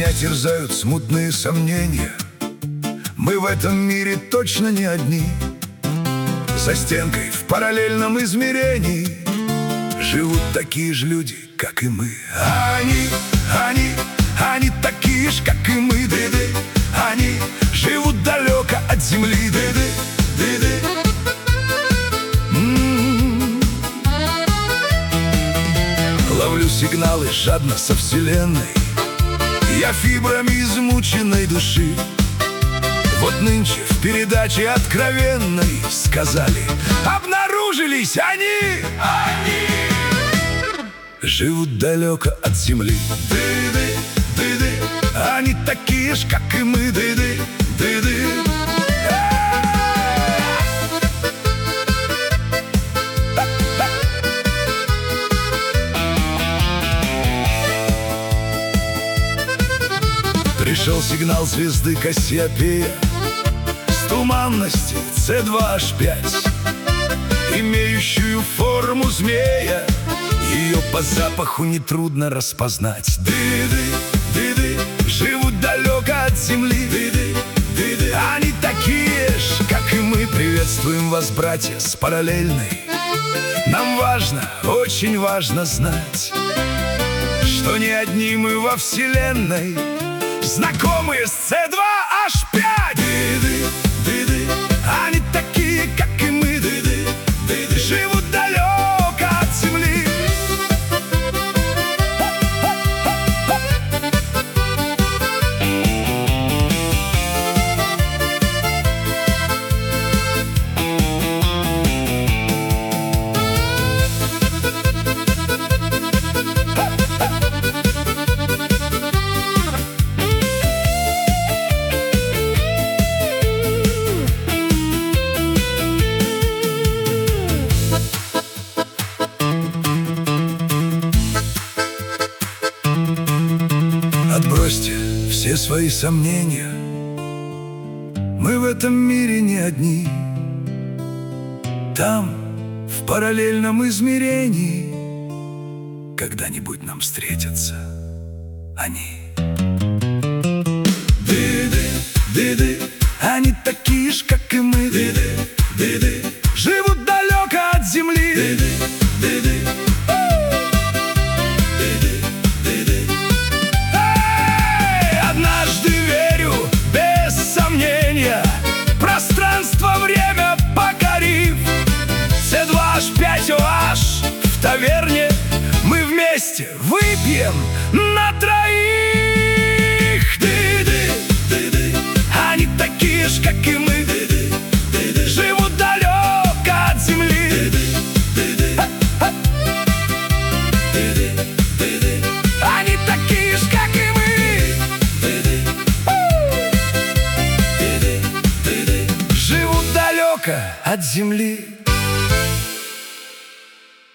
Меня терзают смутные сомнения. Мы в этом мире точно не одни. За стенкой в параллельном измерении живут такие же люди, как и мы. Они такие же, как и мы, ды-ды. Они живут далеко от земли, ды-ды, ды-ды. Ловлю сигналы жадно со вселенной. Я фибрами измученной души. Вот нынче в передаче откровенной сказали: обнаружились они! Живут далеко от земли. Ды-ды, ды-ды. Они такие ж, как и мы, ды-ды, ды-ды. Пришел сигнал звезды Кассиопея с туманности С2H5, имеющую форму змея. Ее по запаху нетрудно распознать. Ды-ды, ды-ды. Живут далеко от земли. Ды-ды, ды-ды. Они такие ж, как и мы. Приветствуем вас, братья, с параллельной. Нам важно, очень важно знать, что не одни мы во вселенной, знакомые с С2H5. Ды-ды, ды-ды. Они такие, как и мы, ды-ды, ды-ды. Живут далеко от земли. Отбросьте все свои сомнения. Мы в этом мире не одни. Там, в параллельном измерении, когда-нибудь нам встретятся они. Ды-ды, ды-ды. Они такие ж, как и мы. Ды-ды, ды-ды. Живут далеко от земли. Ды-ды, ды-ды. Пространство-время покорив, С2H5OH в таверне мы вместе выпьем на троих. Ды-ды, ды-ды. Они такие ж, как и мы, ды-ды, ды-ды. Живут далеко от земли. Ды-ды, ды-ды. Ды-ды, ды-ды. Они такие ж, как и мы. От земли.